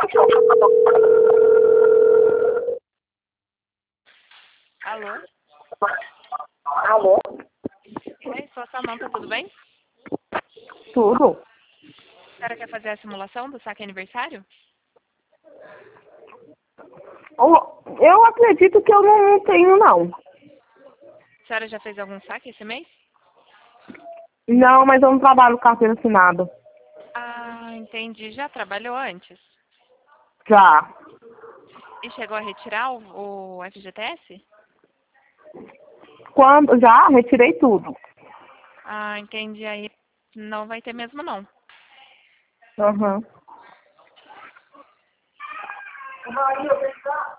Alô? Alô? Oi, sou a Samanta, tudo bem? Tudo? A senhora quer fazer a simulação do saque aniversário? Eu acredito que eu não tenho, não. A senhora já fez algum saque esse mês? Não, mas eu não trabalho com carteira assinada. Ah, entendi. Já trabalhou antes? Já. E chegou a retirar o FGTS? Quando? Já, retirei tudo. Ah, entendi. Aí não vai ter mesmo, não. Aham.